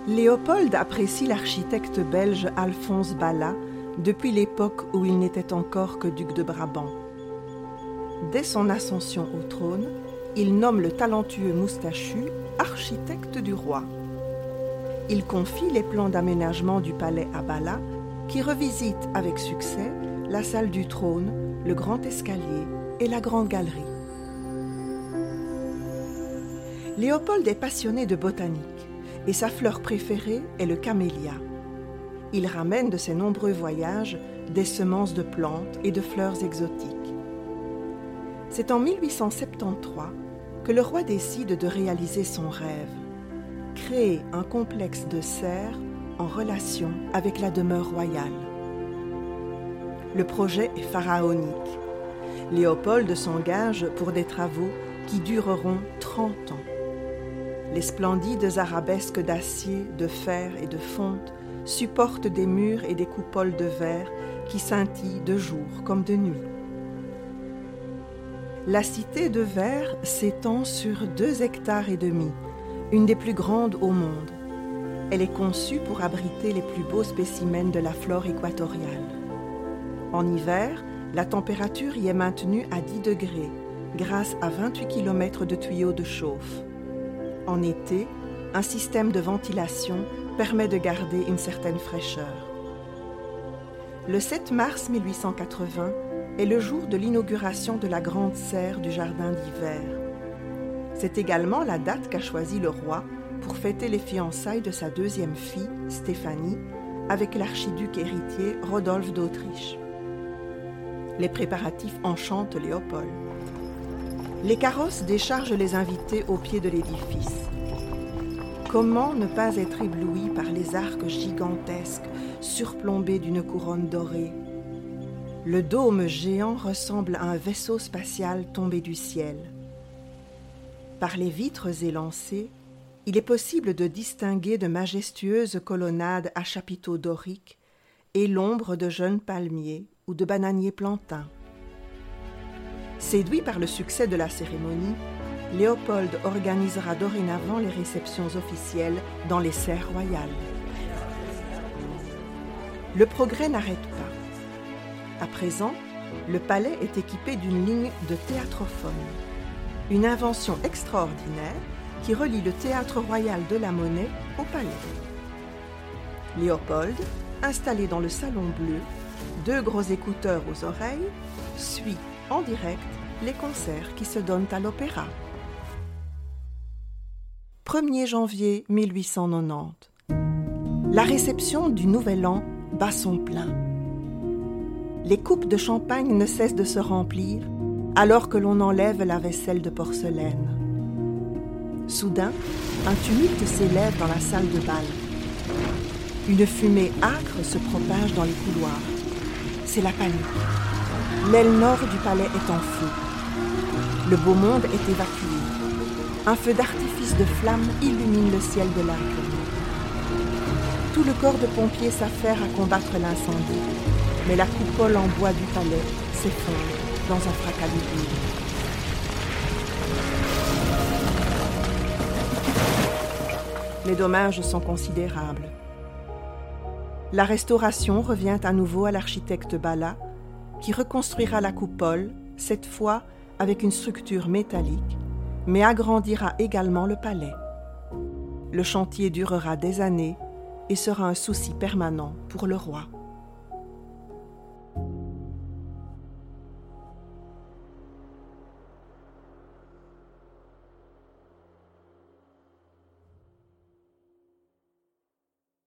Léopold apprécie l'architecte belge Alphonse Balla depuis l'époque où il n'était encore que duc de Brabant. Dès son ascension au trône, il nomme le talentueux moustachu architecte du roi. Il confie les plans d'aménagement du palais à Balla, qui revisite avec succès la salle du trône, le grand escalier et la grande galerie. Léopold est passionné de botanique et sa fleur préférée est le camélia. Il ramène de ses nombreux voyages des semences de plantes et de fleurs exotiques. C'est en 1873 que le roi décide de réaliser son rêve, créer un complexe de serres en relation avec la demeure royale. Le projet est pharaonique. Léopold s'engage pour des travaux qui dureront 30 ans. Les splendides arabesques d'acier, de fer et de fonte supportent des murs et des coupoles de verre qui scintillent de jour comme de nuit. La cité de verre s'étend sur 2,5 hectares, une des plus grandes au monde. Elle est conçue pour abriter les plus beaux spécimens de la flore équatoriale. En hiver, la température y est maintenue à 10 degrés grâce à 28 km de tuyaux de chauffe. En été, un système de ventilation permet de garder une certaine fraîcheur. Le 7 mars 1880 est le jour de l'inauguration de la grande serre du jardin d'hiver. C'est également la date qu'a choisie le roi pour fêter les fiançailles de sa deuxième fille, Stéphanie, avec l'archiduc héritier Rodolphe d'Autriche. Les préparatifs enchantent Léopold. Les carrosses déchargent les invités au pied de l'édifice. Comment ne pas être ébloui par les arcs gigantesques surplombés d'une couronne dorée? Le dôme géant ressemble à un vaisseau spatial tombé du ciel. Par les vitres élancées, il est possible de distinguer de majestueuses colonnades à chapiteaux doriques et l'ombre de jeunes palmiers ou de bananiers plantains. Séduit par le succès de la cérémonie, Léopold organisera dorénavant les réceptions officielles dans les serres royales. Le progrès n'arrête pas. À présent, le palais est équipé d'une ligne de théâtrophone, une invention extraordinaire qui relie le théâtre royal de la Monnaie au palais. Léopold, installé dans le salon bleu, 2 gros écouteurs aux oreilles, suit en direct les concerts qui se donnent à l'opéra. 1er janvier 1890. La réception du Nouvel An bat son plein. Les coupes de champagne ne cessent de se remplir alors que l'on enlève la vaisselle de porcelaine. Soudain, un tumulte s'élève dans la salle de bal. Une fumée âcre se propage dans les couloirs. C'est la panique. L'aile nord du palais est en feu. Le beau monde est évacué. Un feu d'artifice de flammes illumine le ciel de l'Arc. Tout le corps de pompiers s'affaire à combattre l'incendie, mais la coupole en bois du palais s'effondre dans un fracas lugubre. Les dommages sont considérables. La restauration revient à nouveau à l'architecte Balla, qui reconstruira la coupole, cette fois avec une structure métallique, mais agrandira également le palais. Le chantier durera des années et sera un souci permanent pour le roi.